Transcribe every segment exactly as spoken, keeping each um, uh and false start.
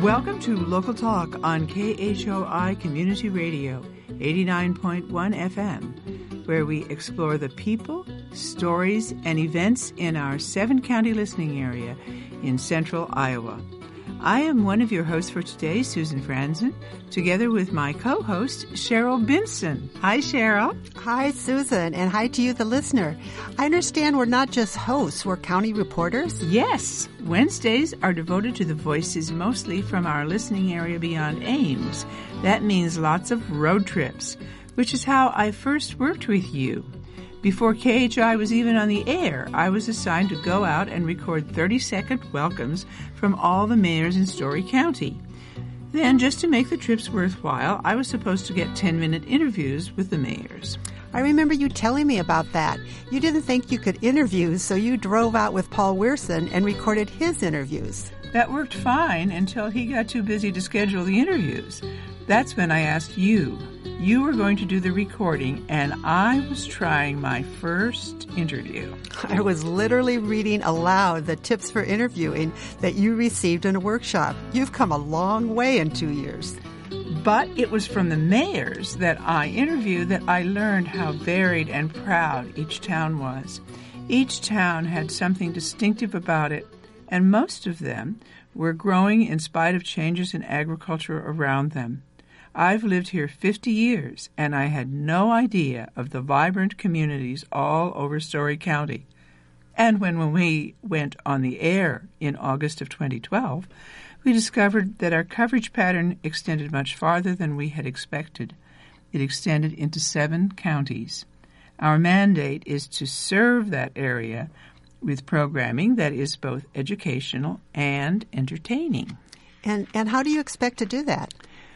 Welcome to Local Talk on K H O I Community Radio, eighty-nine point one F M, where we explore the people, stories, and events in our seven-county listening area in central Iowa. I am one of your hosts for today, Susan Franzen, together with my co-host, Cheryl Benson. Hi, Cheryl. Hi, Susan, and hi to you, the listener. I understand we're not just hosts, we're county reporters? Yes. Wednesdays are devoted to the voices mostly from our listening area beyond Ames. That means lots of road trips, which is how I first worked with you. Before K H O I was even on the air, I was assigned to go out and record thirty-second welcomes from all the mayors in Story County. Then, just to make the trips worthwhile, I was supposed to get ten-minute interviews with the mayors. I remember you telling me about that. You didn't think you could interview, so you drove out with Paul Wierson and recorded his interviews. That worked fine until he got too busy to schedule the interviews. That's when I asked you. You were going to do the recording, and I was trying my first interview. I was literally reading aloud the tips for interviewing that you received in a workshop. You've come a long way in two years. But it was from the mayors that I interviewed that I learned how varied and proud each town was. Each town had something distinctive about it, and most of them were growing in spite of changes in agriculture around them. I've lived here fifty years, and I had no idea of the vibrant communities all over Story County. And when, when we went on the air in August of twenty twelve, we discovered that our coverage pattern extended much farther than we had expected. It extended into seven counties. Our mandate is to serve that area with programming that is both educational and entertaining. And and how do you expect to do that?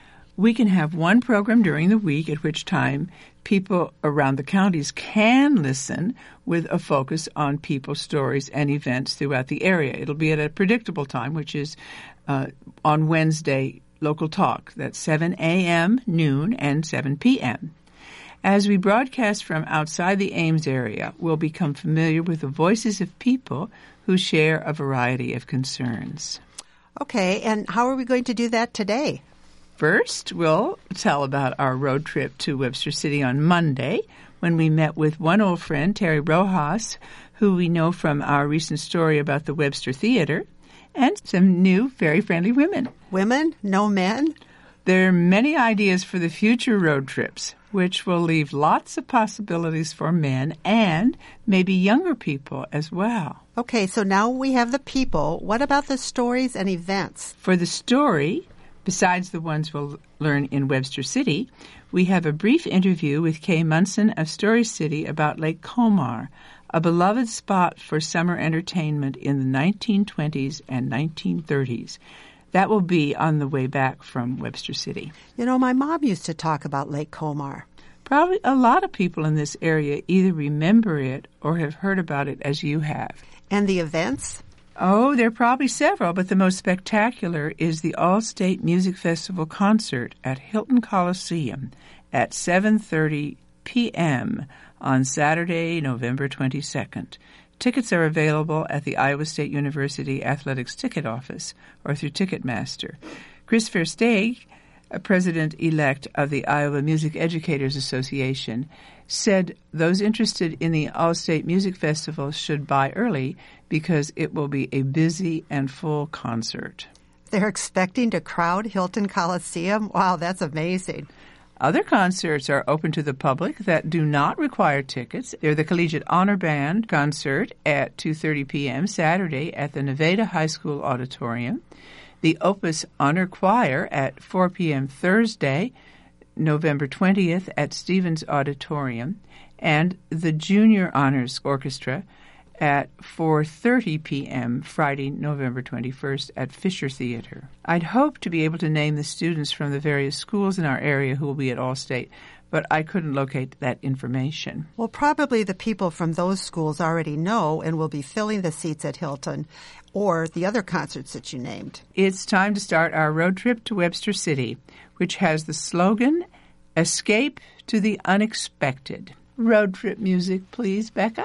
We can have one program during the week at which time people around the counties can listen with a focus on people, stories, and events throughout the area. It'll be at a predictable time, which is uh, on Wednesday, Local Talk. That's seven a.m., noon, and seven p.m. As we broadcast from outside the Ames area, we'll become familiar with the voices of people who share a variety of concerns. Okay, and how are we going to do that today? First, we'll tell about our road trip to Webster City on Monday when we met with one old friend, Terry Rojas, who we know from our recent story about the Webster Theater, and some new, very friendly women. Women? No men? There are many ideas for the future road trips, which will leave lots of possibilities for men and maybe younger people as well. Okay, so now we have the people. What about the stories and events? For the story, besides the ones we'll learn in Webster City, we have a brief interview with Kay Munson of Story City about Lake Comar, a beloved spot for summer entertainment in the nineteen twenties and nineteen thirties. That will be on the way back from Webster City. You know, my mom used to talk about Lake Comar. Probably a lot of people in this area either remember it or have heard about it as you have. And the events? Oh, there are probably several, but the most spectacular is the All-State Music Festival concert at Hilton Coliseum at seven thirty p.m. on Saturday, November twenty-second. Tickets are available at the Iowa State University Athletics Ticket Office or through Ticketmaster. Chris Versteeg, president-elect of the Iowa Music Educators Association, said those interested in the All-State Music Festival should buy early because it will be a busy and full concert. They're expecting to crowd Hilton Coliseum? Wow, that's amazing. Other concerts are open to the public that do not require tickets. They're the Collegiate Honor Band concert at two thirty p.m. Saturday at the Nevada High School Auditorium, the Opus Honor Choir at four p.m. Thursday, November twentieth at Stevens Auditorium, and the Junior Honors Orchestra at four thirty p.m. Friday, November twenty-first at Fisher Theater. I'd hoped to be able to name the students from the various schools in our area who will be at All-State, but I couldn't locate that information. Well, probably the people from those schools already know and will be filling the seats at Hilton or the other concerts that you named. It's time to start our road trip to Webster City, which has the slogan, Escape to the Unexpected. Road trip music, please, Becca.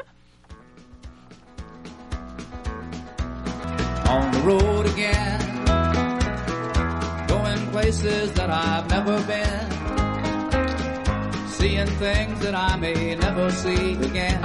On the road again, places that I've never been, seeing things that I may never see again.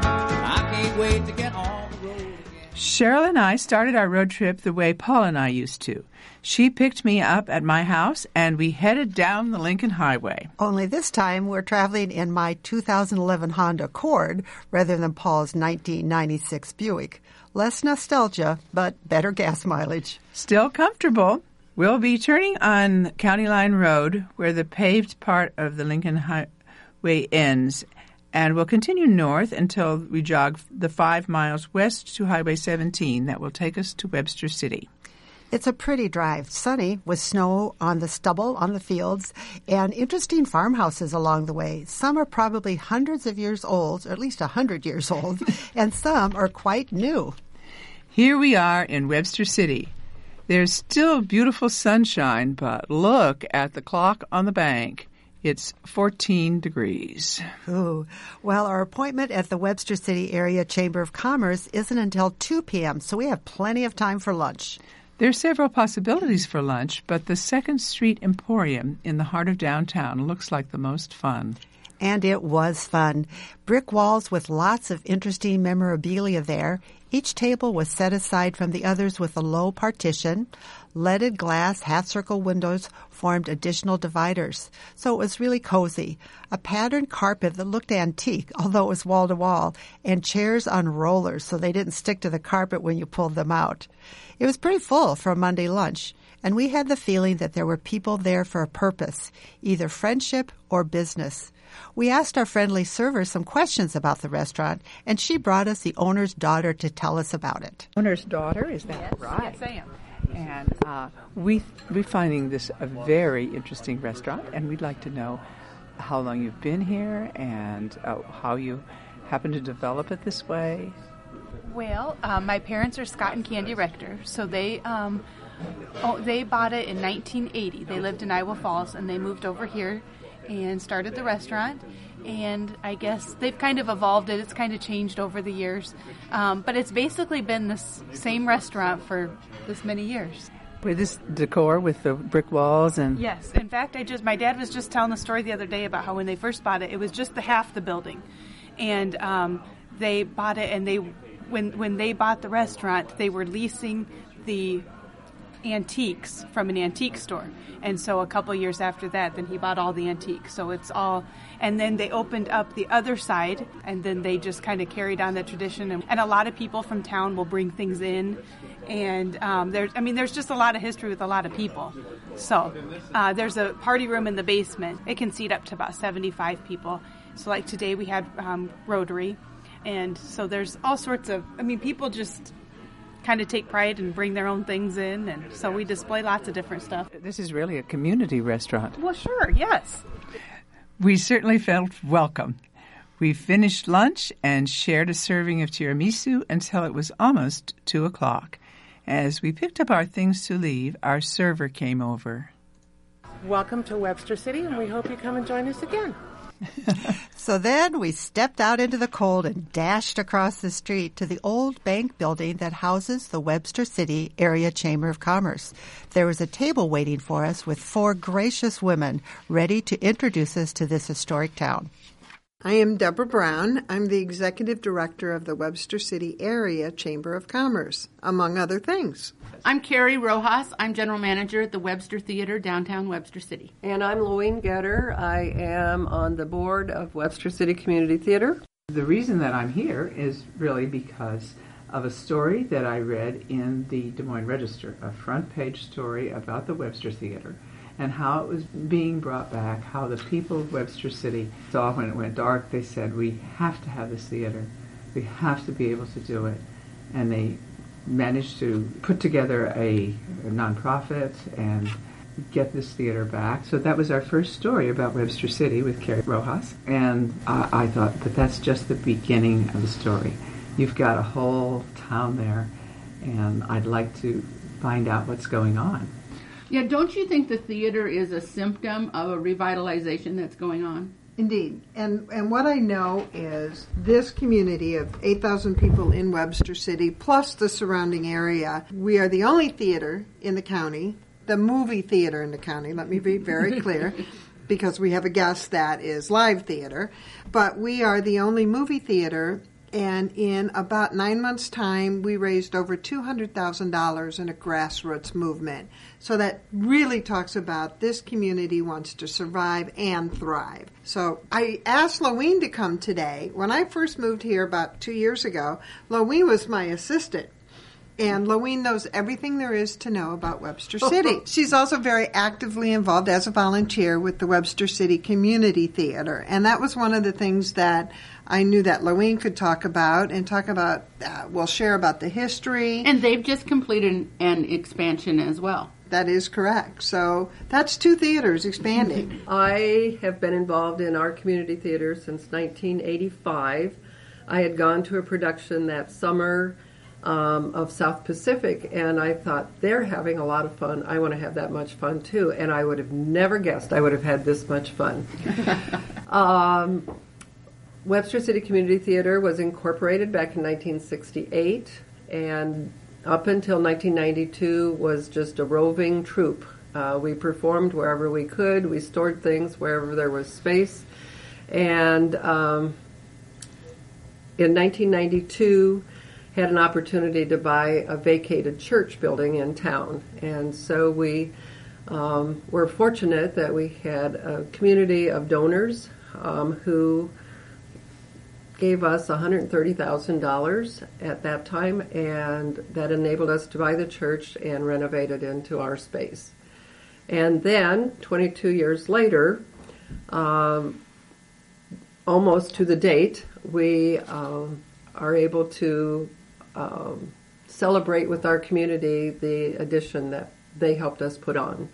I can't wait to get on the road again. Cheryl and I started our road trip the way Paul and I used to. She picked me up at my house, and we headed down the Lincoln Highway. Only this time we're traveling in my two thousand eleven Honda Accord rather than Paul's nineteen ninety-six Buick. Less nostalgia, but better gas mileage. Still comfortable. We'll be turning on County Line Road, where the paved part of the Lincoln Highway ends, and we'll continue north until we jog the five miles west to Highway seventeen that will take us to Webster City. It's a pretty drive, sunny, with snow on the stubble on the fields, and interesting farmhouses along the way. Some are probably hundreds of years old, or at least a hundred years old, and some are quite new. Here we are in Webster City. There's still beautiful sunshine, but look at the clock on the bank. It's fourteen degrees. Ooh. Well, our appointment at the Webster City Area Chamber of Commerce isn't until two p.m., so we have plenty of time for lunch. There are several possibilities for lunch, but the Second Street Emporium in the heart of downtown looks like the most fun. And it was fun. Brick walls with lots of interesting memorabilia there. Each table was set aside from the others with a low partition. Leaded glass half-circle windows formed additional dividers, so it was really cozy. A patterned carpet that looked antique, although it was wall-to-wall, and chairs on rollers so they didn't stick to the carpet when you pulled them out. It was pretty full for a Monday lunch, and we had the feeling that there were people there for a purpose, either friendship or business. We asked our friendly server some questions about the restaurant, and she brought us the owner's daughter to tell us about it. Owner's daughter, is that yes, right? Yes, I am. And uh, we, we're finding this a very interesting restaurant, and we'd like to know how long you've been here and uh, how you happened to develop it this way. Well, um, my parents are Scott and Candy Rector, so they um, oh, they bought it in nineteen eighty. They lived in Iowa Falls, and they moved over here and started the restaurant. And I guess they've kind of evolved it. It's kind of changed over the years. Um, but it's basically been this same restaurant for this many years. With this decor with the brick walls and... Yes. In fact, I just my dad was just telling the story the other day about how when they first bought it, it was just the half the building. And um, they bought it, and they when when they bought the restaurant, they were leasing the antiques from an antique store. And so a couple years after that, then he bought all the antiques. So it's all, and then they opened up the other side, and then they just kind of carried on that tradition. And, and a lot of people from town will bring things in. And um, there's, I mean, there's just a lot of history with a lot of people. So uh, there's a party room in the basement. It can seat up to about seventy-five people. So like today we had um, Rotary. And so there's all sorts of, I mean, people just kind of take pride and bring their own things in, and so we display lots of different stuff. This is really a community restaurant. Well, sure, yes. We certainly felt welcome. We finished lunch and shared a serving of tiramisu until it was almost two o'clock. As we picked up our things to leave, our server came over. Welcome to Webster City, and we hope you come and join us again. So then we stepped out into the cold and dashed across the street to the old bank building that houses the Webster City Area Chamber of Commerce. There was a table waiting for us with four gracious women ready to introduce us to this historic town. I am Deborah Brown. I'm the Executive Director of the Webster City Area Chamber of Commerce, among other things. I'm Carrie Rojas. I'm General Manager at the Webster Theater, downtown Webster City. And I'm Louine Getter. I am on the board of Webster City Community Theater. The reason that I'm here is really because of a story that I read in the Des Moines Register, a front-page story about the Webster Theater and how it was being brought back, how the people of Webster City saw when it went dark. They said, we have to have this theater. We have to be able to do it. And they managed to put together a, a nonprofit and get this theater back. So that was our first story about Webster City with Carrie Rojas. And uh, I thought, but that's just the beginning of the story. You've got a whole town there, and I'd like to find out what's going on. Yeah, don't you think the theater is a symptom of a revitalization that's going on? Indeed. And and what I know is this community of eight thousand people in Webster City, plus the surrounding area, we are the only theater in the county the movie theater in the county. Let me be very clear, because we have a guest that is live theater. But we are the only movie theater, and in about nine months' time, we raised over two hundred thousand dollars in a grassroots movement. So that really talks about this community wants to survive and thrive. So I asked Loween to come today. When I first moved here about two years ago, Loween was my assistant. And Loween knows everything there is to know about Webster City. She's also very actively involved as a volunteer with the Webster City Community Theater. And that was one of the things that I knew that Loween could talk about and talk about, uh, we'll share about the history. And they've just completed an expansion as well. That is correct. So that's two theaters expanding. I have been involved in our community theater since nineteen eighty-five. I had gone to a production that summer um, of South Pacific, and I thought, they're having a lot of fun. I want to have that much fun, too. And I would have never guessed I would have had this much fun. um, Webster City Community Theater was incorporated back in nineteen sixty-eight, and up until nineteen ninety-two was just a roving troupe. Uh, we performed wherever we could. We stored things wherever there was space. And um, in nineteen ninety-two, had an opportunity to buy a vacated church building in town. And so we um, were fortunate that we had a community of donors um, who gave us one hundred thirty thousand dollars at that time, and that enabled us to buy the church and renovate it into our space. And then, twenty-two years later, um, almost to the date, we um, are able to um, celebrate with our community the addition that they helped us put on.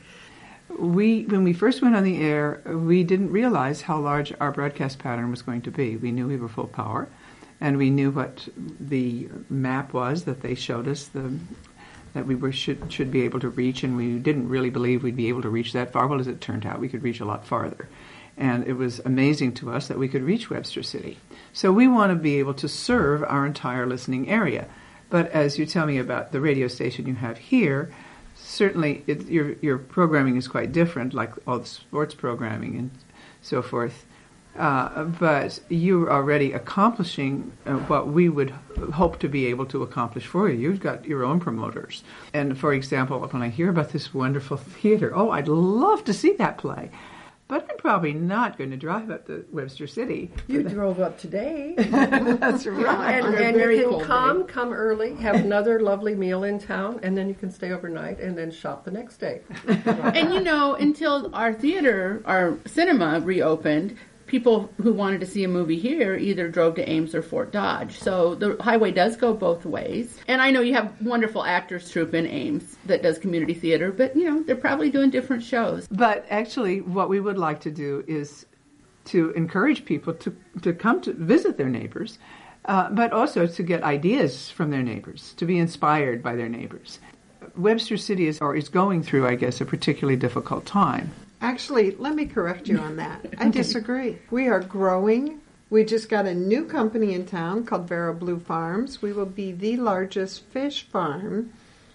We, when we first went on the air, we didn't realize how large our broadcast pattern was going to be. We knew we were full power, and we knew what the map was that they showed us, the that we were should should be able to reach, and we didn't really believe we'd be able to reach that far. Well, as it turned out, we could reach a lot farther. And it was amazing to us that we could reach Webster City. So we want to be able to serve our entire listening area. But as you tell me about the radio station you have here, certainly it, your your programming is quite different, like all the sports programming and so forth. Uh, but you're already accomplishing uh, what we would hope to be able to accomplish for you. You've got your own promoters. And for example, when I hear about this wonderful theater, oh, I'd love to see that play. But I'm probably not going to drive up to Webster City. You drove up today. That's right. And, and you can come, day. come early, have another lovely meal in town, and then you can stay overnight and then shop the next day. And you know, until our theater, our cinema reopened, people who wanted to see a movie here either drove to Ames or Fort Dodge. So the highway does go both ways. And I know you have wonderful actors troupe in Ames that does community theater, but, you know, they're probably doing different shows. But actually, what we would like to do is to encourage people to, to come to visit their neighbors, uh, but also to get ideas from their neighbors, to be inspired by their neighbors. Webster City is, or is going through, I guess, a particularly difficult time. Actually, let me correct you on that. I disagree. We are growing. We just got a new company in town called Vero Blue Farms. We will be the largest fish farm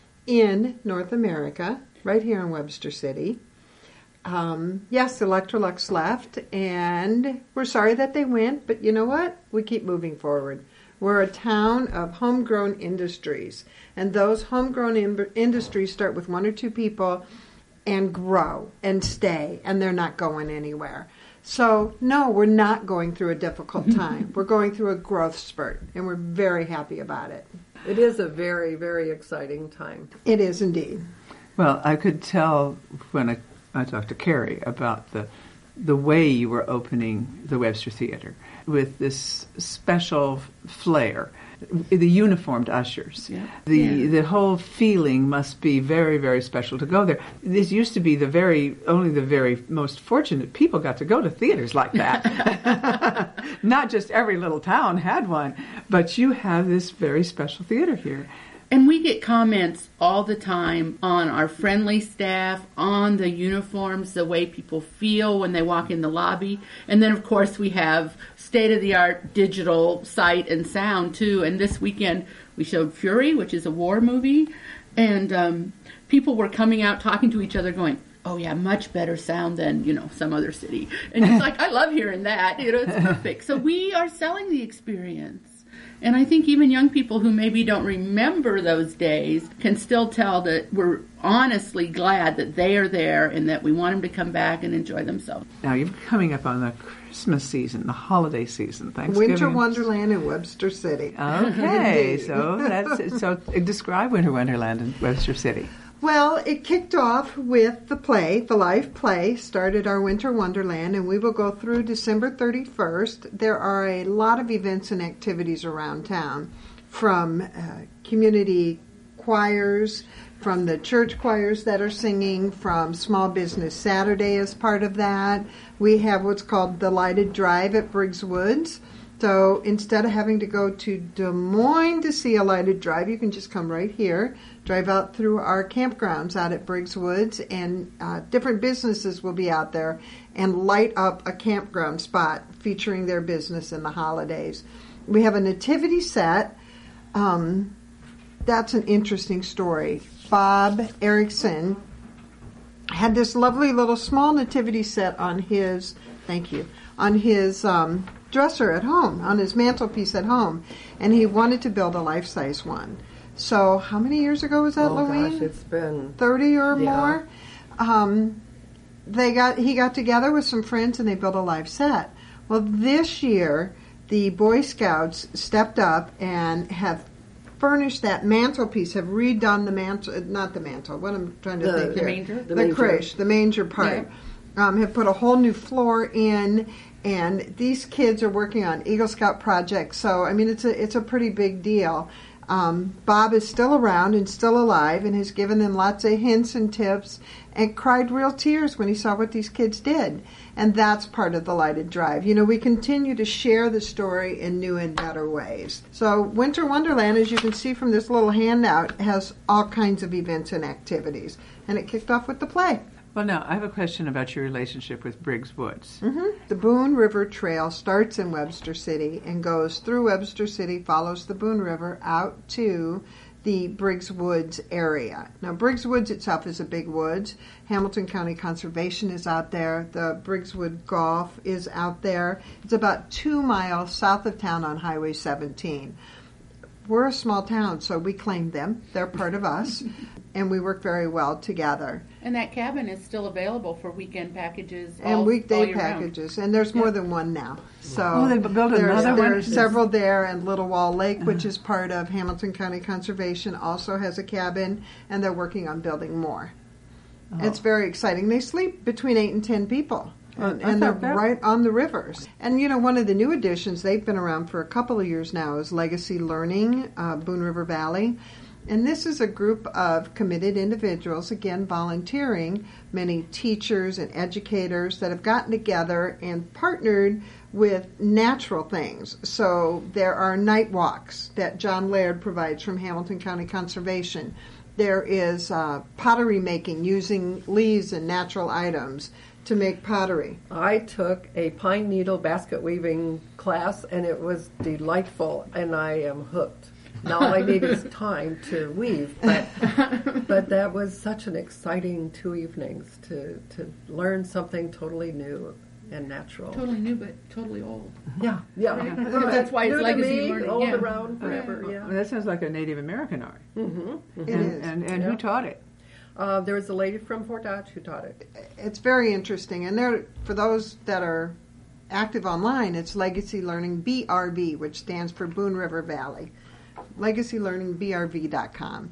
in North America, right here in Webster City. Um, yes, Electrolux left, and we're sorry that they went, but you know what? We keep moving forward. We're a town of homegrown industries, and those homegrown in- industries start with one or two people and grow and stay, and they're not going anywhere. So, no, we're not going through a difficult time. We're going through a growth spurt, and we're very happy about it. It is a very, very exciting time. It is indeed. Well, I could tell when I, I talked to Carrie about the the way you were opening the Webster Theater with this special flair. The uniformed ushers. Yeah. The yeah. the whole feeling must be very, very special to go there. This used to be the very, only the very most fortunate people got to go to theaters like that. Not just every little town had one, but you have this very special theater here. And we get comments all the time on our friendly staff, on the uniforms, the way people feel when they walk in the lobby. And then, of course, we have state-of-the-art digital sight and sound, too. And this weekend, we showed Fury, which is a war movie. And um, people were coming out talking to each other going, oh, yeah, much better sound than, you know, some other city. And it's like, I love hearing that. You know, it's perfect. So we are selling the experience. And I think even young people who maybe don't remember those days can still tell that we're honestly glad that they are there and that we want them to come back and enjoy themselves. Now, you're coming up on the Christmas season, the holiday season, Thanksgiving. Winter Wonderland in Webster City. Okay, so that's so describe Winter Wonderland in Webster City. Well, it kicked off with the play, the live play, started our Winter Wonderland, and we will go through December thirty-first. There are a lot of events and activities around town, from uh, community choirs, from the church choirs that are singing, from Small Business Saturday as part of that. We have what's called the Lighted Drive at Briggs Woods. So instead of having to go to Des Moines to see a lighted drive, you can just come right here, drive out through our campgrounds out at Briggs Woods, and uh, different businesses will be out there and light up a campground spot featuring their business in the holidays. We have a nativity set. Um, that's an interesting story. Bob Erickson had this lovely little small nativity set on his, thank you, on his um, dresser at home, on his mantelpiece at home, and he wanted to build a life-size one. So how many years ago was that, oh, Louise? Gosh, it's been thirty or yeah. more. Um, they got he got together with some friends and they built a live set. Well, this year the Boy Scouts stepped up and have furnished that mantelpiece, have redone the mantle, not the mantle. What I'm trying to The- think the here, manger? the, The manger. creche, the manger part. Um, have put a whole new floor in, and these kids are working on Eagle Scout projects. So I mean, it's a it's a pretty big deal. Um, Bob is still around and still alive, and has given them lots of hints and tips, and cried real tears when he saw what these kids did. And that's part of the Lighted Drive. You know, we continue to share the story in new and better ways. So Winter Wonderland, as you can see from this little handout, has all kinds of events and activities, and it kicked off with the play. Well, now, I have a question about your relationship with Briggs Woods. Mm-hmm. The Boone River Trail starts in Webster City and goes through Webster City, follows the Boone River out to the Briggs Woods area. Now, Briggs Woods itself is a big woods. Hamilton County Conservation is out there. The Briggs Wood Golf is out there. It's about two miles south of town on Highway seventeen. We're a small town, so we claim them. They're part of us, and we work very well together. And that cabin is still available for weekend packages all, And all weekday year round. packages, and there's more than one now. So Oh, they built there's, another one? There's several there, and Little Wall Lake, which is part of Hamilton County Conservation, also has a cabin, and they're working on building more. Oh. It's very exciting. They sleep between eight and ten people. And, I and they're thought that- right on the rivers. And, you know, one of the new additions, they've been around for a couple of years now, is Legacy Learning, uh, Boone River Valley. And this is a group of committed individuals, again, volunteering, many teachers and educators that have gotten together and partnered with natural things. So there are night walks that John Laird provides from Hamilton County Conservation. There is uh, pottery making using leaves and natural items to make pottery. I took a pine needle basket weaving class, and it was delightful, and I am hooked. Now all I need is time to weave, but but that was such an exciting two evenings to, to learn something totally new and natural. Totally new, but totally old. Yeah, yeah. That's why it's New to legacy me, learning, old yeah. around forever, Well, yeah. that sounds like a Native American art. Mm-hmm. It and, is. And, and Yeah. who taught it? Uh, there was a lady from Fort Dodge who taught it. It's very interesting. And there, for those that are active online, it's Legacy Learning B R V, which stands for Boone River Valley. legacy learning b r v dot com.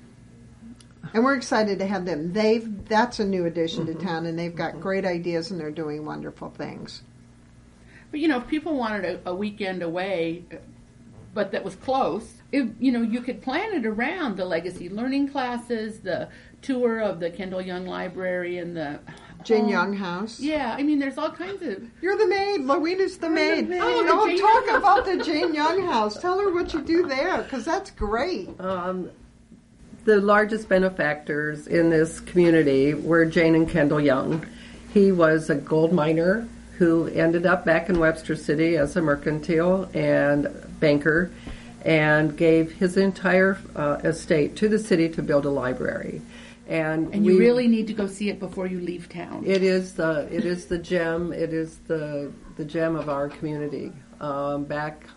And we're excited to have them. They've that's a new addition Mm-hmm. to town, and they've got mm-hmm. great ideas, and they're doing wonderful things. But, you know, if people wanted a, a weekend away, but that was close, it, you know, you could plan it around the legacy learning classes, the tour of the Kendall Young Library, and the Jane home. Young House. Yeah, I mean, there's all kinds of... You're the maid. Lowena's the maid. maid. Oh, the don't Jane talk Young about the Jane Young House. Tell her what you do there, because that's great. Um, the largest benefactors in this community were Jane and Kendall Young. He was a gold miner who ended up back in Webster City as a mercantile and banker, and gave his entire uh, estate to the city to build a library. And, And we, you really need to go see it before you leave town. It is the it is the gem. It is the the gem of our community. Um, back,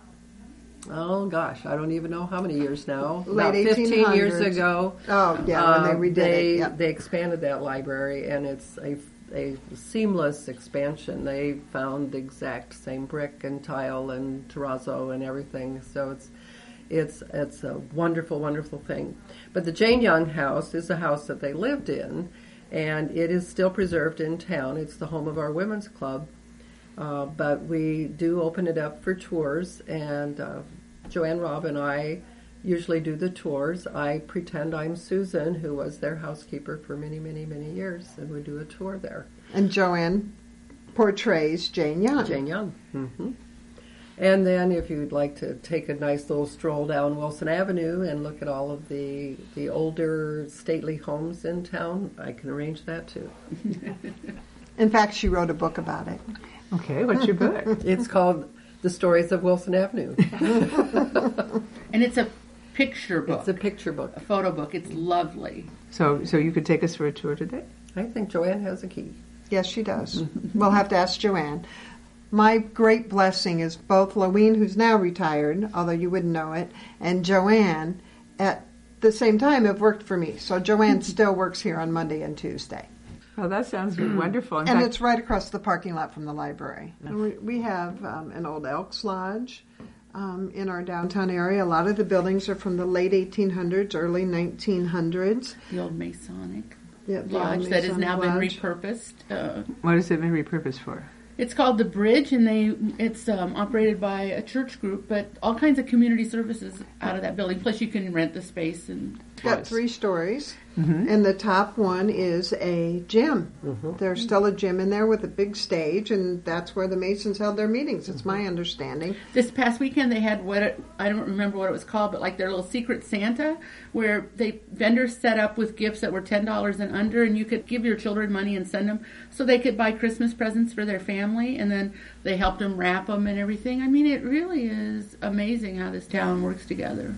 oh gosh, I don't even know how many years now. Late About fifteen years eighteen hundreds. ago. Oh, yeah, when they um, redid they, it. Yep. They expanded that library, and it's a a seamless expansion. They found the exact same brick and tile and terrazzo and everything. So it's it's it's a wonderful, wonderful thing. But the Jane Young house is a house that they lived in, and it is still preserved in town. It's the home of our women's club. Uh, but we do open it up for tours, and uh, Joanne Robb and I usually do the tours. I pretend I'm Susan, who was their housekeeper for many, many, many years, and we do a tour there. And Joanne portrays Jane Young. Jane Young. Mm-hmm. And then if you'd like to take a nice little stroll down Wilson Avenue and look at all of the, the older stately homes in town, I can arrange that too. In fact, she wrote a book about it. Okay, what's your book? It's called The Stories of Wilson Avenue. And it's a picture book. It's a picture book. A photo book. It's lovely. So, so you could take us for a tour today? I think Joanne has a key. Yes, she does. We'll have to ask Joanne. My great blessing is both Loween, who's now retired, although you wouldn't know it, and Joanne at the same time have worked for me. So Joanne still works here on Monday and Tuesday. Oh, that sounds wonderful. In and fact, it's right across the parking lot from the library. We, we have um, an old Elks Lodge um, in our downtown area. A lot of the buildings are from the late eighteen hundreds, early nineteen hundreds. The old Masonic Yeah, the lodge old that has now been Masonic Lodge. repurposed. Uh, what has it been repurposed for? It's called the Bridge, and they it's um, operated by a church group, but all kinds of community services out of that building. Plus, you can rent the space and. Got three stories, Mm-hmm. and the top one is a gym. Mm-hmm. There's still a gym in there with a big stage, and that's where the Masons held their meetings. It's my understanding. This past weekend, they had what it, I don't remember what it was called, but like their little secret Santa, where they vendors set up with gifts that were ten dollars and under, and you could give your children money and send them so they could buy Christmas presents for their family, and then they helped them wrap them and everything. I mean, it really is amazing how this town works together.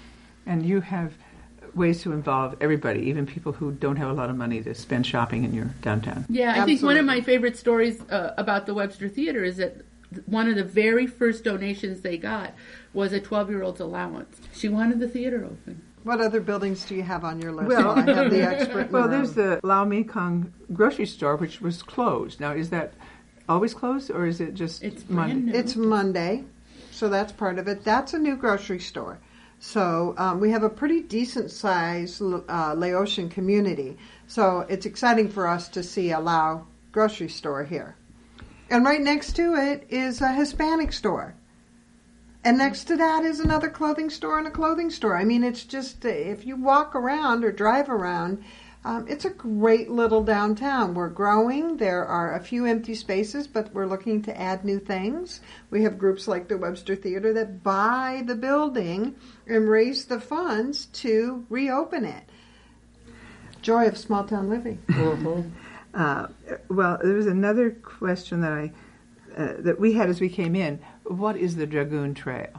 And you have ways to involve everybody, even people who don't have a lot of money to spend shopping in your downtown. Yeah, I think one of Absolutely. my favorite stories uh, about the Webster Theater is that one of the very first donations they got was a twelve-year-old's allowance. She wanted the theater open. What other buildings do you have on your list? Well- I have the expert. in Well, the there's room. the Lau Mi Kong grocery store, which was closed. Now, is that always closed, or is it just It's Monday? brand new. It's Monday, so that's part of it. That's a new grocery store. So um, we have a pretty decent sized uh, Laotian community. So it's exciting for us to see a Lao grocery store here. And right next to it is a Hispanic store. And next to that is another clothing store and a clothing store. I mean, it's just, uh, if you walk around or drive around, um, it's a great little downtown. We're growing. There are a few empty spaces, but we're looking to add new things. We have groups like the Webster Theater that buy the building and raise the funds to reopen it. Joy of small town living. Mm-hmm. Uh, well, there was another question that I uh, that we had as we came in. What is the Dragoon Trail?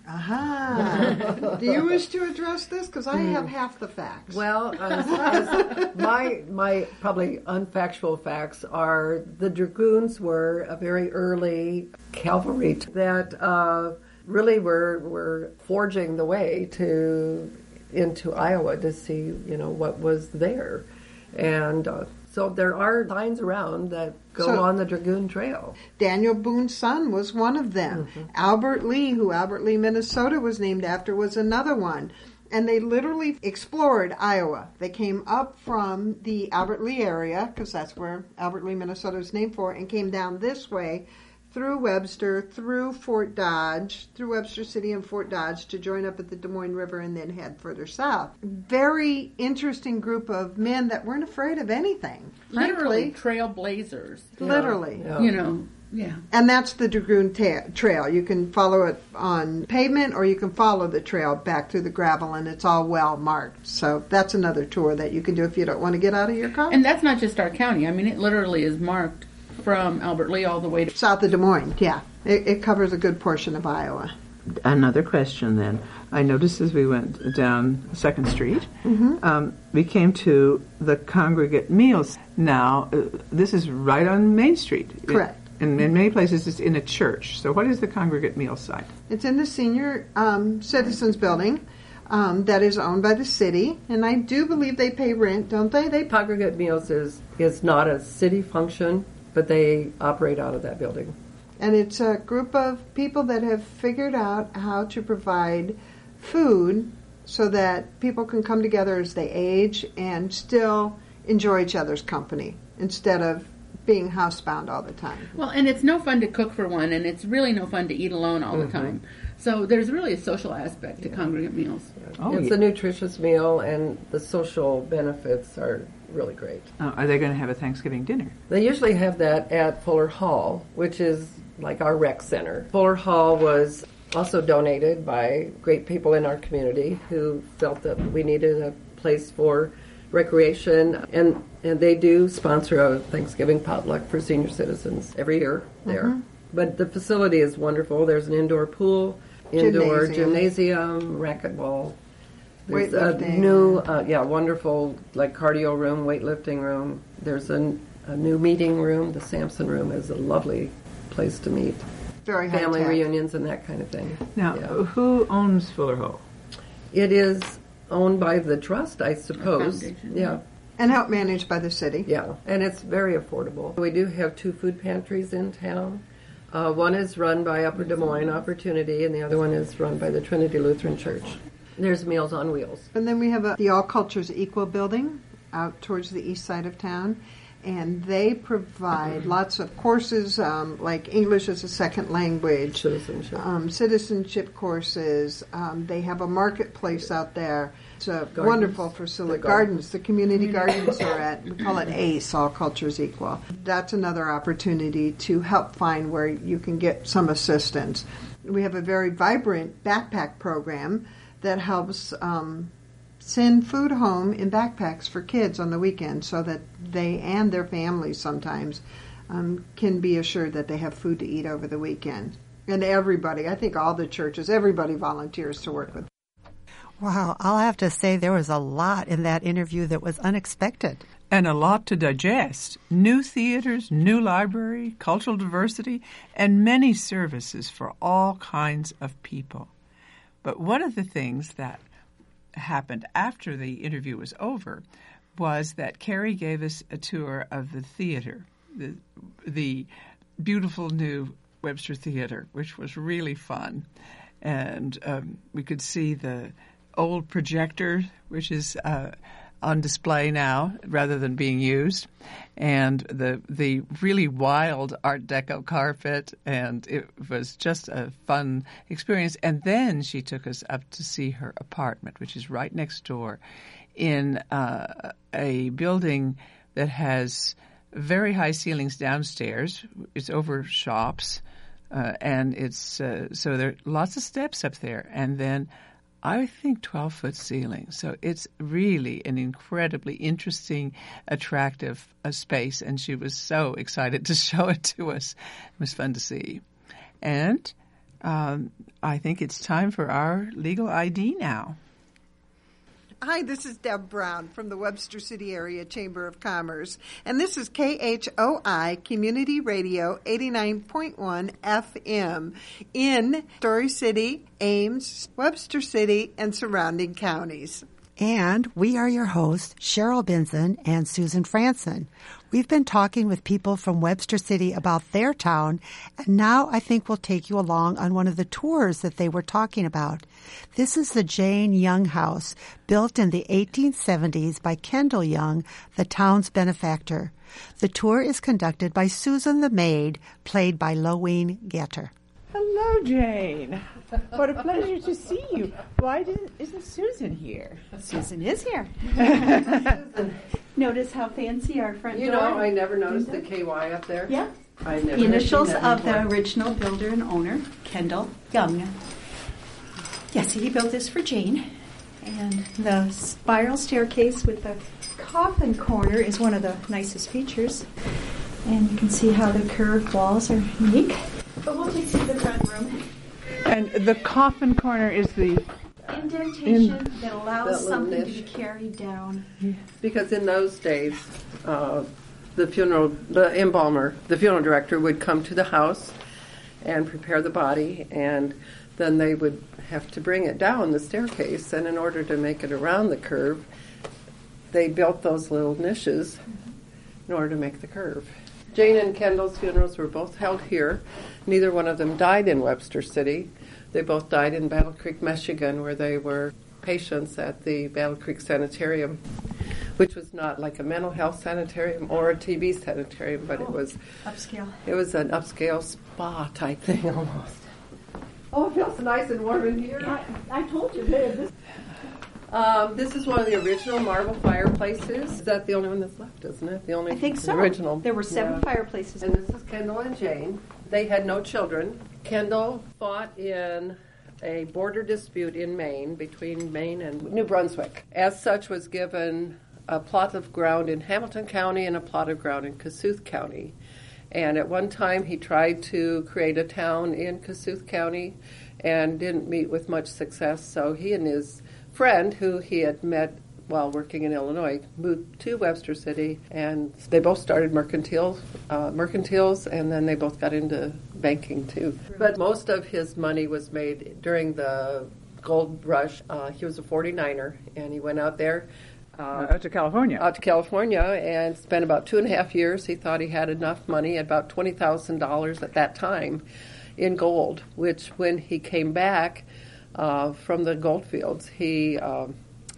Aha. Do you wish to address this? Because I have half the facts. Well, as, as my my probably unfactual facts are the Dragoons were a very early cavalry that uh, really were were forging the way to into Iowa to see you know what was there, and uh, so there are signs around that go So- on the Dragoon Trail. Daniel Boone's son was one of them. Albert Lee, who Albert Lee, Minnesota was named after, was another one. And they literally explored Iowa. They came up from the Albert Lee area, because that's where Albert Lee, Minnesota is named for, and came down this way through Webster, through Fort Dodge, through Webster City and Fort Dodge to join up at the Des Moines River and then head further south. Very interesting group of men that weren't afraid of anything. Literally Frankly, trailblazers. literally. Yeah. You know, Yeah. And that's the Dragoon ta- Trail. You can follow it on pavement or you can follow the trail back through the gravel, and it's all well marked. So that's another tour that you can do if you don't want to get out of your car. And that's not just our county. I mean, it literally is marked from Albert Lee all the way to south of Des Moines, yeah. It, it covers a good portion of Iowa. Another question then. I noticed as we went down second Street, Mm-hmm. um, we came to the congregate meals. Now, uh, this is right on Main Street. Correct. It, in, in many places, it's in a church. So what is the congregate meal site? It's in the senior um, citizens building um, that is owned by the city, and I do believe they pay rent, don't they? They Congregate Meals is, is not a city function, but they operate out of that building. And it's a group of people that have figured out how to provide food so that people can come together as they age and still enjoy each other's company instead of being housebound all the time. Well, and it's no fun to cook for one, and it's really no fun to eat alone all Mm-hmm. the time. So there's really a social aspect to congregate meals. Oh, it's yeah. a nutritious meal, and the social benefits are really great. Uh, are they going to have a Thanksgiving dinner? They usually have that at Fuller Hall, which is like our rec center. Fuller Hall was also donated by great people in our community who felt that we needed a place for recreation, and and they do sponsor a Thanksgiving potluck for senior citizens every year there. Mm-hmm. But the facility is wonderful. There's an indoor pool, indoor Gymnasium. gymnasium, racquetball. There's a Weightlifting. new, uh, yeah, wonderful like cardio room, weightlifting room. There's a, a new meeting room. The Sampson Room is a lovely place to meet. Very high Family tech. reunions and that kind of thing. Now, Yeah. who owns Fuller Hall? It is owned by the trust, I suppose. Foundation. Yeah, And help managed by the city. yeah, and it's very affordable. We do have two food pantries in town. Uh, one is run by Upper Des Moines Opportunity, and the other one is run by the Trinity Lutheran Church. There's Meals on Wheels. And then we have a, the All Cultures Equal building out towards the east side of town. And they provide lots of courses um, like English as a second language, Citizenship. um, citizenship courses. Um, they have a marketplace out there. It's a Gardens. wonderful facility. The gardens. Gardens, the community gardens are at, we call it ACE, All Cultures Equal. That's another opportunity to help find where you can get some assistance. We have a very vibrant backpack program that helps um, send food home in backpacks for kids on the weekend so that they and their families sometimes um, can be assured that they have food to eat over the weekend. And everybody, I think all the churches, everybody volunteers to work with. Wow, I'll have to say there was a lot in that interview that was unexpected. And a lot to digest. New theaters, new library, cultural diversity, and many services for all kinds of people. But one of the things that happened after the interview was over was that Carrie gave us a tour of the theater, the, the beautiful new Webster Theater, which was really fun. And um, we could see the old projector, which is uh, on display now rather than being used, and the the really wild Art Deco carpet, and it was just a fun experience. And then she took us up to see her apartment, which is right next door in uh, a building that has very high ceilings downstairs. It's over shops, uh, and it's uh, so there are lots of steps up there, and then I think twelve-foot ceiling. So it's really an incredibly interesting, attractive uh, space, and she was so excited to show it to us. It was fun to see. And um, I think it's time for our legal I D now. Hi, this is Deb Brown from the Webster City Area Chamber of Commerce, and this is K H O I Community Radio eighty-nine point one F M in Story City, Ames, Webster City, and surrounding counties. And we are your hosts, Cheryl Benson and Susan Franson. We've been talking with people from Webster City about their town, and now I think we'll take you along on one of the tours that they were talking about. This is the Jane Young House, built in the eighteen seventies by Kendall Young, the town's benefactor. The tour is conducted by Susan the Maid, played by Loween Getter. Hello, Jane. What a pleasure to see you. Why didn't, isn't Susan here? Susan is here. Notice how fancy our front You door. know, I never noticed the K Y up there. Yeah. I never The initials seen that of the before. original builder and owner, Kendall Young. Yes, he built this for Jane. And the spiral staircase with the coffin corner is one of the nicest features. And you can see how the curved walls are unique. But we'll take you to the front room. And the coffin corner is the Indentation In- that allows That little something to niche. be carried down. Because in those days, uh, the funeral, the embalmer, the funeral director would come to the house and prepare the body, and then they would have to bring it down the staircase. And in order to make it around the curve, they built those little niches in order to make the curve. Jane and Kendall's funerals were both held here. Neither one of them died in Webster City. They both died in Battle Creek, Michigan, where they were patients at the Battle Creek Sanitarium, which was not like a mental health sanitarium or a T B sanitarium, but it was Upscale. it was an upscale spa type thing almost. Oh, it feels nice and warm in here. I, I told you, babe. This Um, this is one of the original marble fireplaces. Is that the only one that's left, isn't it? The only I think so. original. There were seven Yeah. fireplaces. And this is Kendall and Jane. They had no children. Kendall fought in a border dispute in Maine between Maine and New Brunswick. As such, was given a plot of ground in Hamilton County and a plot of ground in Kossuth County. And at one time, he tried to create a town in Kossuth County and didn't meet with much success. So he and his friend, who he had met while working in Illinois, moved to Webster City, and they both started mercantile, uh, mercantiles, and then they both got into banking too. But most of his money was made during the gold rush. Uh, he was a forty-niner, and he went out there. Uh, out to California. Out to California and spent about two and a half years. He thought he had enough money, about twenty thousand dollars at that time, in gold, which when he came back uh, from the gold fields, he um,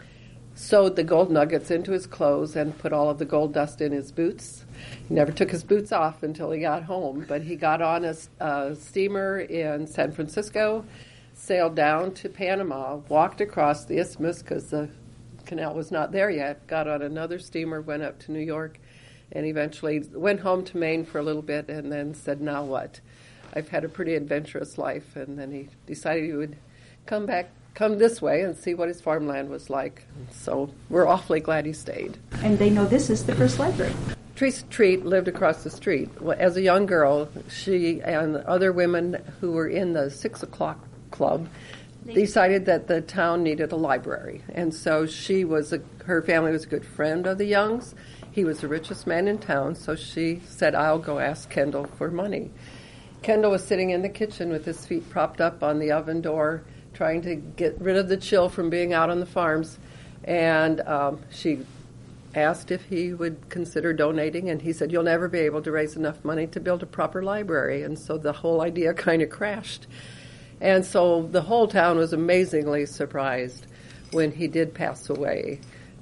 sewed the gold nuggets into his clothes and put all of the gold dust in his boots. He never took his boots off until he got home, but he got on a, a steamer in San Francisco, sailed down to Panama, walked across the isthmus because the canal was not there yet, got on another steamer, went up to New York, and eventually went home to Maine for a little bit and then said, now what? I've had a pretty adventurous life. And then he decided he would come back, come this way and see what his farmland was like. So we're awfully glad he stayed. And they know this is the first library. Teresa Treat lived across the street. As a young girl, she and other women who were in the Six O'Clock Club decided that the town needed a library. And so she was a, her family was a good friend of the Youngs. He was the richest man in town, so she said, I'll go ask Kendall for money. Kendall was sitting in the kitchen with his feet propped up on the oven door, trying to get rid of the chill from being out on the farms. And um, she asked if he would consider donating, and he said, you'll never be able to raise enough money to build a proper library. And so the whole idea kind of crashed. And so the whole town was amazingly surprised when he did pass away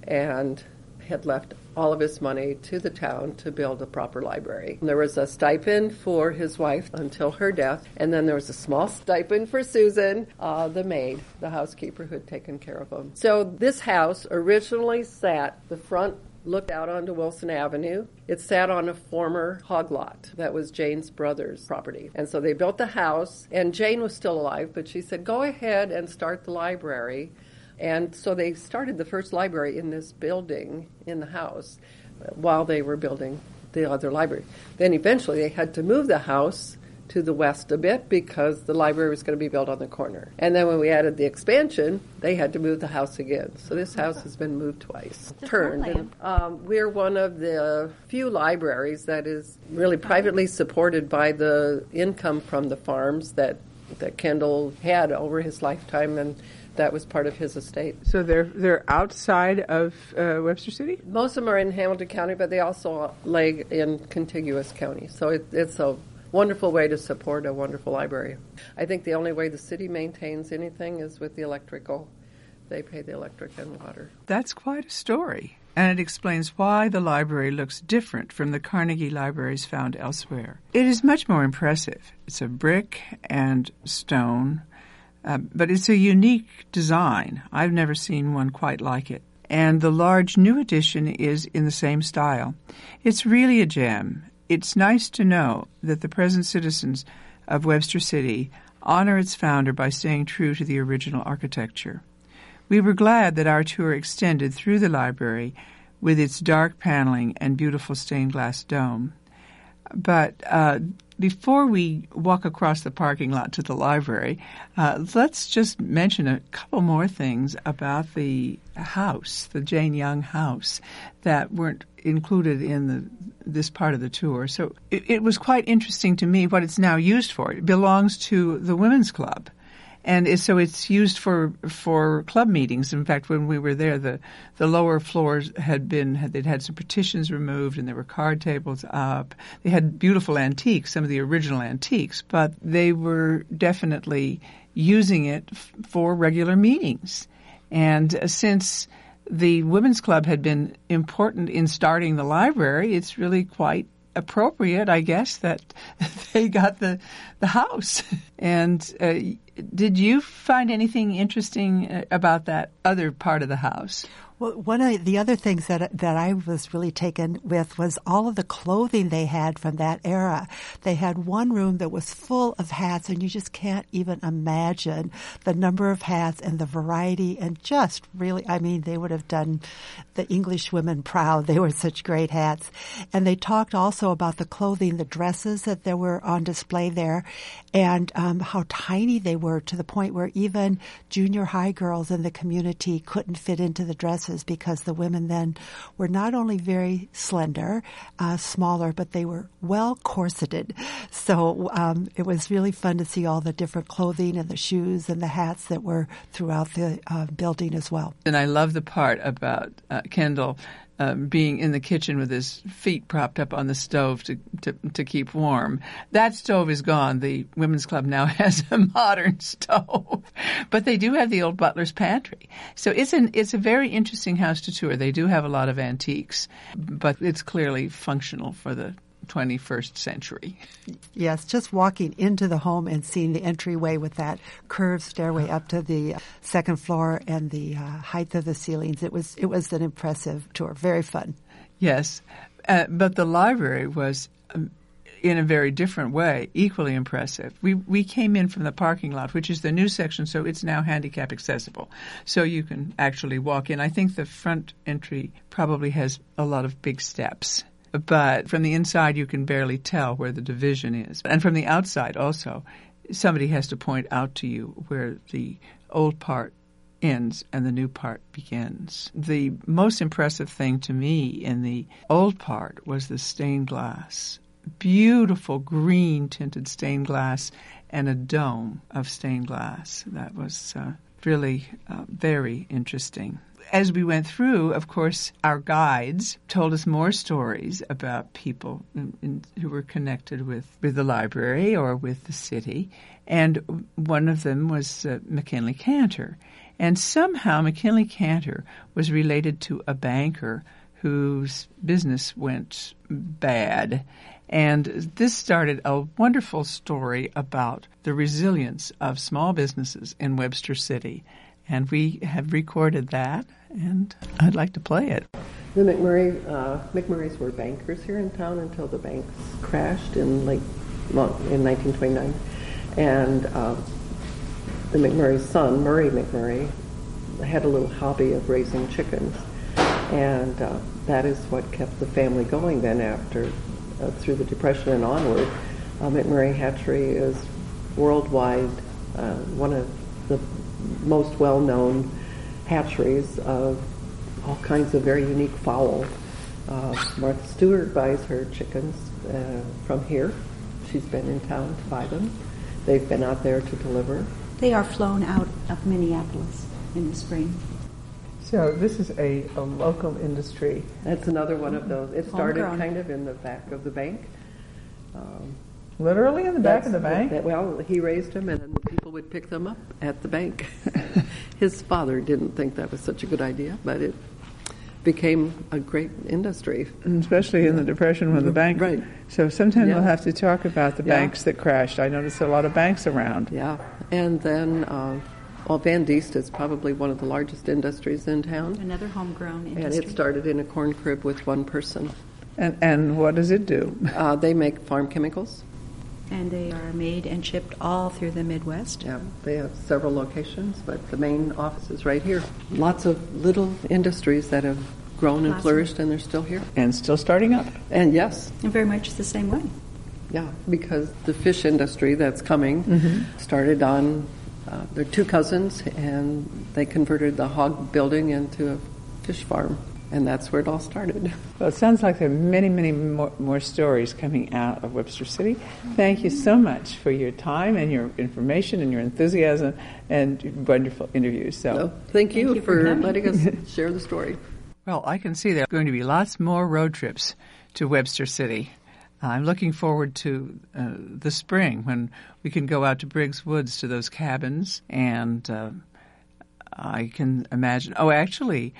and had left all of his money to the town to build a proper library. There was a stipend for his wife until her death, and then there was a small stipend for Susan, uh, the maid, the housekeeper who had taken care of him. So this house originally sat, the front looked out onto Wilson Avenue. It sat on a former hog lot that was Jane's brother's property. And so they built the house, and Jane was still alive, but she said, go ahead and start the library. And so they started the first library in this building in the house while they were building the other library. Then eventually they had to move the house to the west a bit because the library was going to be built on the corner. And then when we added the expansion, they had to move the house again. So this house has been moved twice, turned. And, um, we're one of the few libraries that is really privately supported by the income from the farms that, that Kendall had over his lifetime, and that was part of his estate. So they're they're outside of uh, Webster City? Most of them are in Hamilton County, but they also lay in contiguous counties. So it, it's a wonderful way to support a wonderful library. I think the only way the city maintains anything is with the electrical. They pay the electric and water. That's quite a story, and it explains why the library looks different from the Carnegie libraries found elsewhere. It is much more impressive. It's a brick and stone, uh, but it's a unique design. I've never seen one quite like it. And the large new addition is in the same style. It's really a gem. it's nice to know that the present citizens of Webster City honor its founder by staying true to the original architecture. We were glad that our tour extended through the library with its dark paneling and beautiful stained glass dome. But uh, before we walk across the parking lot to the library, uh, let's just mention a couple more things about the house, the Jane Young house, that weren't included in the this part of the tour. So it, it was quite interesting to me what it's now used for. It belongs to the Women's Club. And it, so it's used for for club meetings. In fact, when we were there, the, the lower floors had been, had, they'd had some partitions removed and there were card tables up. They had beautiful antiques, some of the original antiques, but they were definitely using it f- for regular meetings. And uh, since the Women's Club had been important in starting the library, it's really quite appropriate, I guess, that they got the the house. And uh, did you find anything interesting about that other part of the house? Well, one of the other things that that I was really taken with was all of the clothing they had from that era. They had one room that was full of hats, and you just can't even imagine the number of hats and the variety, and just really, I mean, they would have done the English women proud. They were such great hats. And they talked also about the clothing, the dresses that there were on display there, and um, how tiny they were, to the point where even junior high girls in the community couldn't fit into the dresses, because the women then were not only very slender, uh, smaller, but they were well corseted. So um, it was really fun to see all the different clothing and the shoes and the hats that were throughout the uh, building as well. And I love the part about uh, Kendall Um, being in the kitchen with his feet propped up on the stove to, to to keep warm. That stove is gone. The Women's Club now has a modern stove, but they do have the old butler's pantry. So it's an it's a very interesting house to tour. They do have a lot of antiques, but it's clearly functional for the twenty-first century. Yes, just walking into the home and seeing the entryway with that curved stairway up to the second floor and the uh, height of the ceilings, it was it was an impressive tour. Very fun. Yes, uh, but the library was, um, in a very different way, equally impressive. We we came in from the parking lot, which is the new section, so it's now handicap accessible. So you can actually walk in. I think the front entry probably has a lot of big steps. But from the inside, you can barely tell where the division is. And from the outside also, somebody has to point out to you where the old part ends and the new part begins. The most impressive thing to me in the old part was the stained glass. Beautiful green tinted stained glass and a dome of stained glass. That was uh, really uh, very interesting. As we went through, of course, our guides told us more stories about people in, in, who were connected with, with the library or with the city. And one of them was uh, McKinley Cantor. And somehow McKinley Cantor was related to a banker whose business went bad. And this started a wonderful story about the resilience of small businesses in Webster City. And we have recorded that, and I'd like to play it. The McMurray, uh, McMurrays were bankers here in town until the banks crashed in late in nineteen twenty-nine. And uh, the McMurray's son, Murray McMurray, had a little hobby of raising chickens. And uh, that is what kept the family going then after, uh, through the Depression and onward. Uh, McMurray Hatchery is worldwide uh, one of the most well-known hatcheries of all kinds of very unique fowl. Uh, Martha Stewart buys her chickens uh, from here. She's been in town to buy them. They've been out there to deliver. They are flown out of Minneapolis in the spring. So this is a, a local industry. That's another one of those. It started Homegrown. kind of in the back of the bank. Um, Literally in the back of the bank? That, well, he raised them, and then the people would pick them up at the bank. His father didn't think that was such a good idea, but it became a great industry. And especially in the Depression when the bank... Right. So sometimes Yeah. we'll have to talk about the Yeah. banks that crashed. I noticed a lot of banks around. Yeah. And then, uh, well, Van Diest is probably one of the largest industries in town. Another homegrown industry. And it started in a corn crib with one person. And, and what does it do? Uh, they make farm chemicals. And they are made and shipped all through the Midwest. Yeah, they have several locations, but the main office is right here. Lots of little industries that have grown and flourished, and they're still here. And still starting up. And yes. And very much the same way. Yeah, because the fish industry that's coming mm-hmm. started on, uh, they're two cousins, and they converted the hog building into a fish farm. And that's where it all started. Well, it sounds like there are many, many more, more stories coming out of Webster City. Thank you so much for your time and your information and your enthusiasm and wonderful interviews. So, no, thank you, thank you for, for letting us share the story. Well, I can see there are going to be lots more road trips to Webster City. I'm looking forward to uh, the spring when we can go out to Briggs Woods to those cabins, and uh, I can imagine. Oh, actually,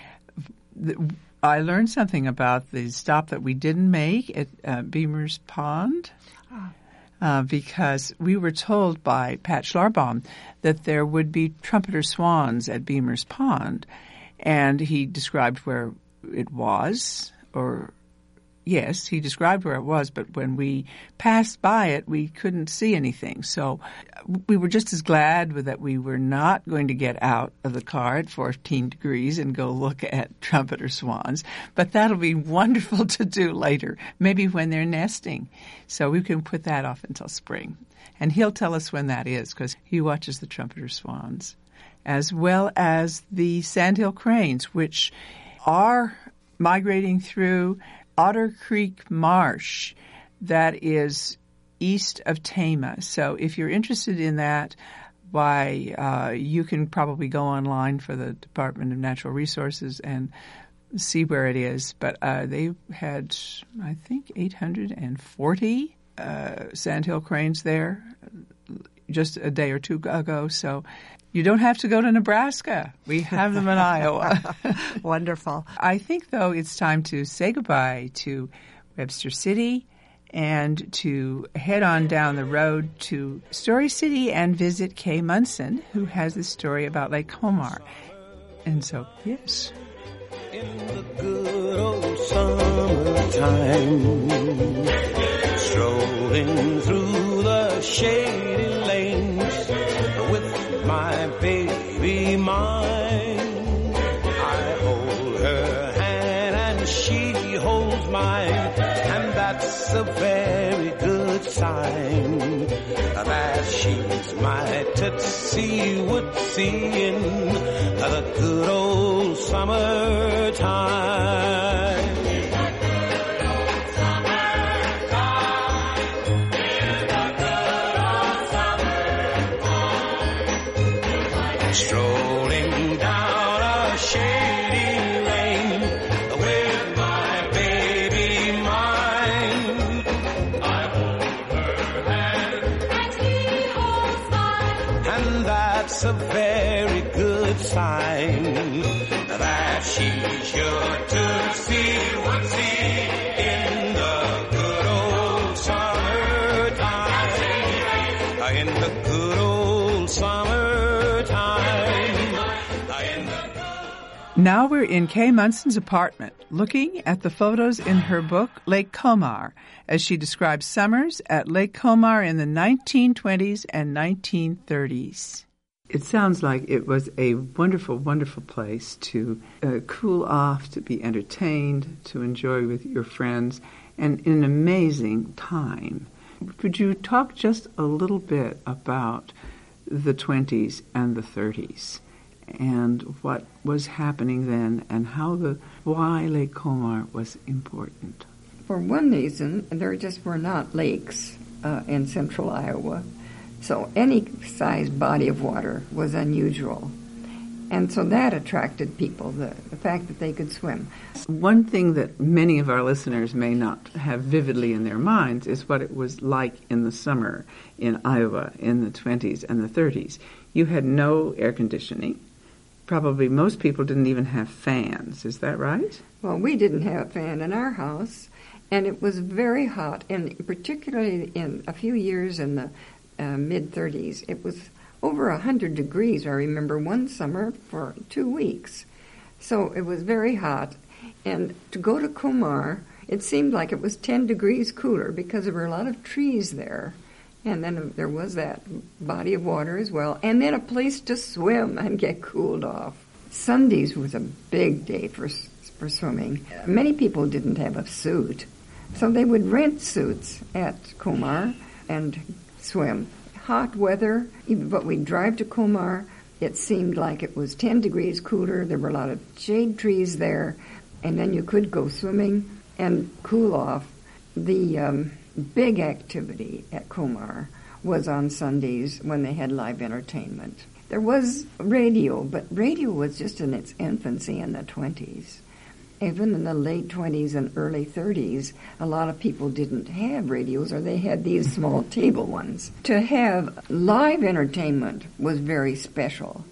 I learned something about the stop that we didn't make at uh, Beamer's Pond uh, because we were told by Pat Schlarbaum that there would be trumpeter swans at Beamer's Pond, and he described where it was, or yes, he described where it was, but when we passed by it, we couldn't see anything. So we were just as glad that we were not going to get out of the car at fourteen degrees and go look at trumpeter swans. But that'll be wonderful to do later, maybe when they're nesting. So we can put that off until spring. And he'll tell us when that is because he watches the trumpeter swans, as well as the sandhill cranes, which are migrating through Otter Creek Marsh, that is east of Tama. So if you're interested in that, why uh, you can probably go online for the Department of Natural Resources and see where it is. But uh, they had, I think, eight hundred forty uh, sandhill cranes there just a day or two ago. So you don't have to go to Nebraska. We have them in Iowa. Wonderful. I think, though, it's time to say goodbye to Webster City and to head on down the road to Story City and visit Kay Munson, who has a story about Lake Comar. And so, yes. In the good old summertime, strolling through the shady lanes with my baby mine, I hold her hand and she holds mine, and that's a very good sign that she's my Tootsie Wootsie in the good old summertime. Strolling down a shady lane with my baby mine, I hold her hand and she holds mine, and that's a very good sign that she's your Tootsie Wootsie in the good old summertime, in the good old summertime. Now we're in Kay Munson's apartment, looking at the photos in her book, Lake Comar, as she describes summers at Lake Comar in the nineteen twenties and nineteen thirties. It sounds like it was a wonderful, wonderful place to uh, cool off, to be entertained, to enjoy with your friends, and an amazing time. Could you talk just a little bit about the twenties and the thirties? And what was happening then, and how the why Lake Comar was important. For one reason, there just were not lakes uh, in central Iowa, so any sized body of water was unusual. And so that attracted people, the, the fact that they could swim. One thing that many of our listeners may not have vividly in their minds is what it was like in the summer in Iowa in the twenties and the thirties. You had no air conditioning. Probably most people didn't even have fans. Is that right? Well, we didn't have a fan in our house, and it was very hot, and particularly in a few years in the uh, mid-thirties, it was over one hundred degrees, I remember, one summer for two weeks. So it was very hot, and to go to Comar it seemed like it was ten degrees cooler because there were a lot of trees there. And then there was that body of water as well. And then a place to swim and get cooled off. Sundays was a big day for for swimming. Many people didn't have a suit, so they would rent suits at Comar and swim. Hot weather, but we'd drive to Comar. It seemed like it was ten degrees cooler. There were a lot of shade trees there, and then you could go swimming and cool off. The um, big activity at Comar was on Sundays when they had live entertainment. There was radio, but radio was just in its infancy in the twenties. Even in the late twenties and early thirties, a lot of people didn't have radios, or they had these small table ones. To have live entertainment was very special.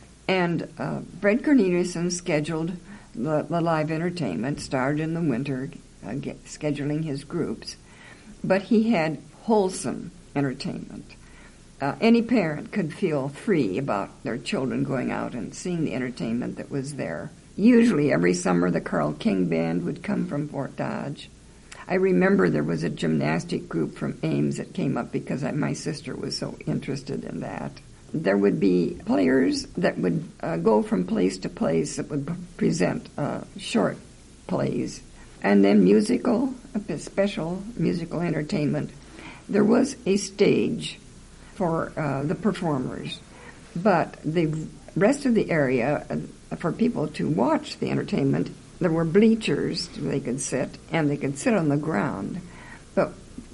And uh, Fred Corneliuson scheduled the, the live entertainment, started in the winter, uh, get, scheduling his groups. But he had wholesome entertainment. Uh, any parent could feel free about their children going out and seeing the entertainment that was there. Usually every summer the Carl King Band would come from Fort Dodge. I remember there was a gymnastic group from Ames that came up because I, my sister was so interested in that. There would be players that would uh, go from place to place that would present uh, short plays. And then musical, special musical entertainment. There was a stage for uh, the performers, but the rest of the area, uh, for people to watch the entertainment, there were bleachers they could sit, and they could sit on the ground. But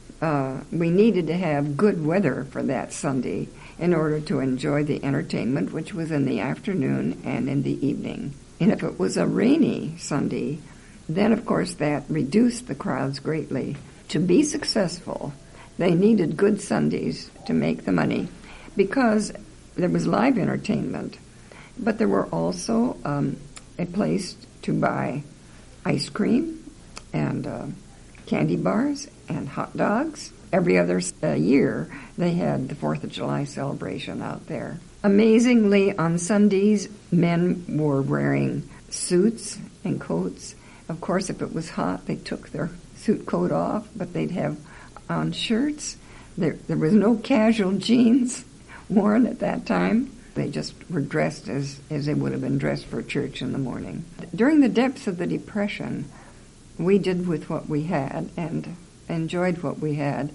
uh, we needed to have good weather for that Sunday in order to enjoy the entertainment, which was in the afternoon and in the evening. And if it was a rainy Sunday, then, of course, that reduced the crowds greatly. To be successful, they needed good Sundays to make the money because there was live entertainment, but there were also um, a place to buy ice cream and uh, candy bars and hot dogs. Every other uh, year, they had the fourth of July celebration out there. Amazingly, on Sundays, men were wearing suits and coats. Of course, if it was hot, they took their suit coat off, but they'd have on shirts. There, there was no casual jeans worn at that time. They just were dressed as, as they would have been dressed for church in the morning. During the depths of the Depression, we did with what we had and enjoyed what we had.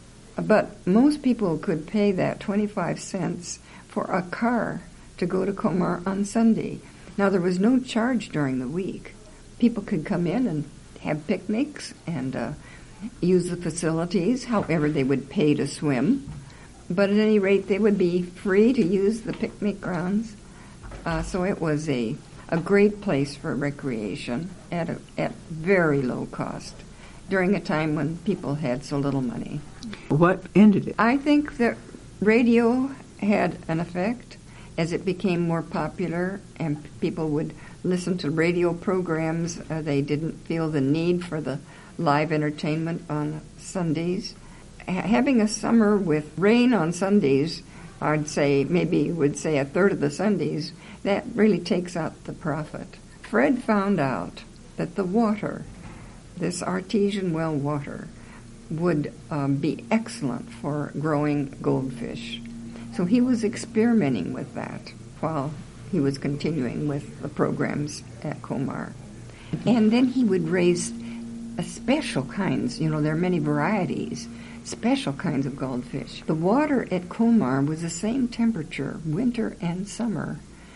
But most people could pay that twenty-five cents for a car to go to Comar on Sunday. Now, there was no charge during the week. People could come in and have picnics and uh, use the facilities, however they would pay to swim. But at any rate, they would be free to use the picnic grounds. Uh, so it was a, a great place for recreation at a, at very low cost during a time when people had so little money. What ended it? I think that radio had an effect as it became more popular and people would listen to radio programs. Uh, they didn't feel the need for the live entertainment on Sundays. Having a summer with rain on Sundays, I'd say maybe would say a third of the Sundays, that really takes out the profit. Fred found out that the water, this artesian well water, would um, be excellent for growing goldfish. So he was experimenting with that while he was continuing with the programs at Comar. And then he would raise a special kinds, you know, there are many varieties, special kinds of goldfish. The water at Comar was the same temperature, winter and summer,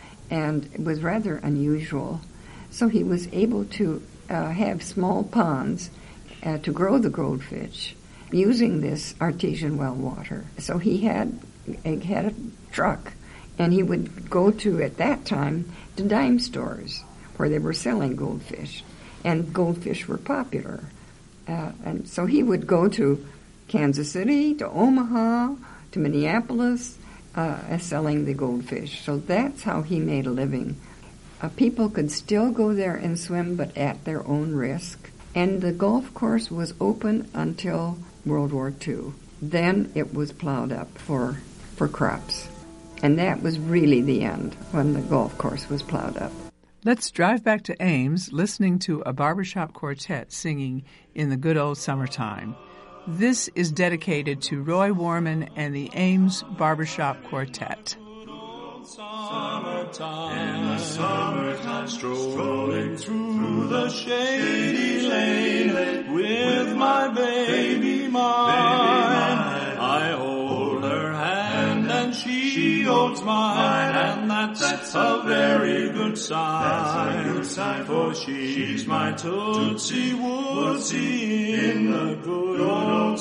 and it was rather unusual. So he was able to uh, have small ponds uh, to grow the goldfish using this artesian well water. So he had, he had a truck, and he would go to, at that time, to dime stores where they were selling goldfish, and goldfish were popular. Uh, and so he would go to Kansas City, to Omaha, to Minneapolis, uh, selling the goldfish. So that's how he made a living. Uh, people could still go there and swim, but at their own risk. And the golf course was open until World War Two. Then it was plowed up for, for crops. And that was really the end, when the golf course was plowed up. Let's drive back to Ames, listening to a barbershop quartet singing In the Good Old Summertime. This is dedicated to Roy Warman and the Ames Barbershop Quartet. Summertime, in the summertime, strolling through the shady lane with my baby mine. I hold her hand and she holds mine, and that's a very good sign. For she's my Tootsie Wootsie in the good old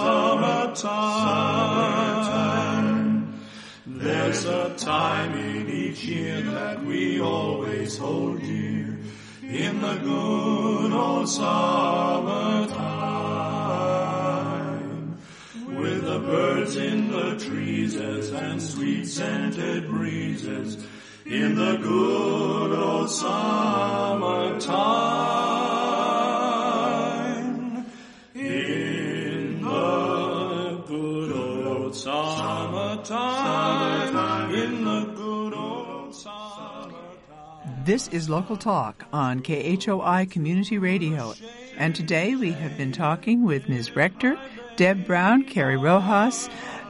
summertime. There's a time in each year that we always hold dear, in the good old summertime, with the birds in the trees and sweet scented breezes, in the good old summertime, in the good old summertime, in the good old summertime. This is Local Talk on K H O I Community Radio, and today we have been talking with Miz Rector, Deb Brown, Carrie Rojas,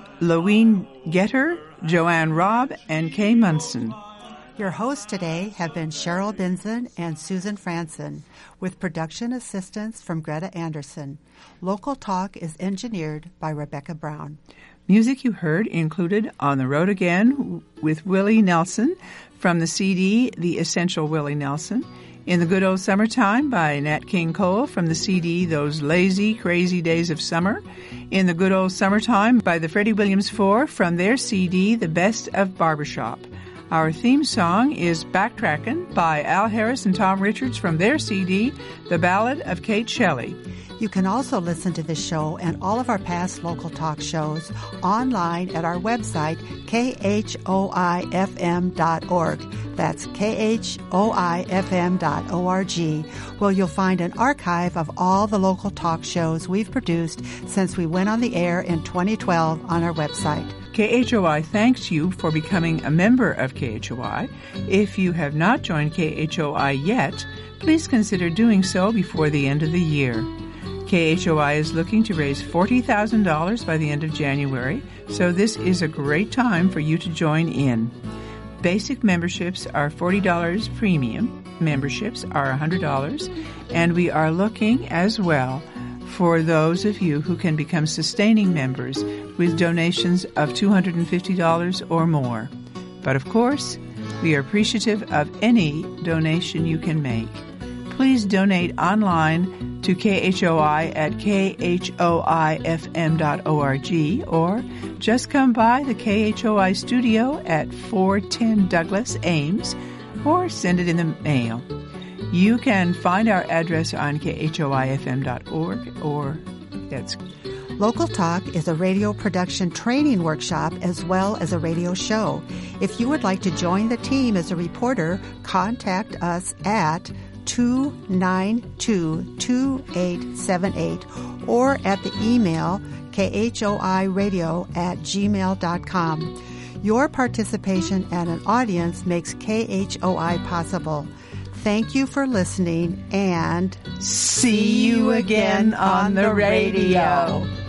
Loween Getter, Joanne Robb, and Kay Munson. Your hosts today have been Cheryl Binson and Susan Franson, with production assistance from Greta Anderson. Local Talk is engineered by Rebecca Brown. Music you heard included On the Road Again with Willie Nelson from the C D The Essential Willie Nelson, In the Good Old Summertime by Nat King Cole from the C D Those Lazy, Crazy Days of Summer, In the Good Old Summertime by the Freddie Williams Four from their C D The Best of Barbershop. Our theme song is Backtrackin' by Al Harris and Tom Richards from their C D, The Ballad of Kate Shelley. You can also listen to this show and all of our past Local Talk shows online at our website, K H O I F M dot org. That's K H O I F M dot org, where you'll find an archive of all the Local Talk shows we've produced since we went on the air in twenty twelve on our website. K H O I thanks you for becoming a member of K H O I. If you have not joined K H O I yet, please consider doing so before the end of the year. K H O I is looking to raise forty thousand dollars by the end of January, so this is a great time for you to join in. Basic memberships are forty dollars, premium memberships are one hundred dollars, and we are looking as well for those of you who can become sustaining members with donations of two hundred fifty dollars or more. But of course, we are appreciative of any donation you can make. Please donate online to K H O I at K H O I F M dot org, or just come by the K H O I studio at four ten Douglas, Ames, or send it in the mail. You can find our address on K H O I F M dot org, or that's... Local Talk is a radio production training workshop as well as a radio show. If you would like to join the team as a reporter, contact us at two nine two, two eight seven eight or at the email K H O I radio at gmail dot com. Your participation and an audience makes K H O I possible. Thank you for listening, and see you again on the radio.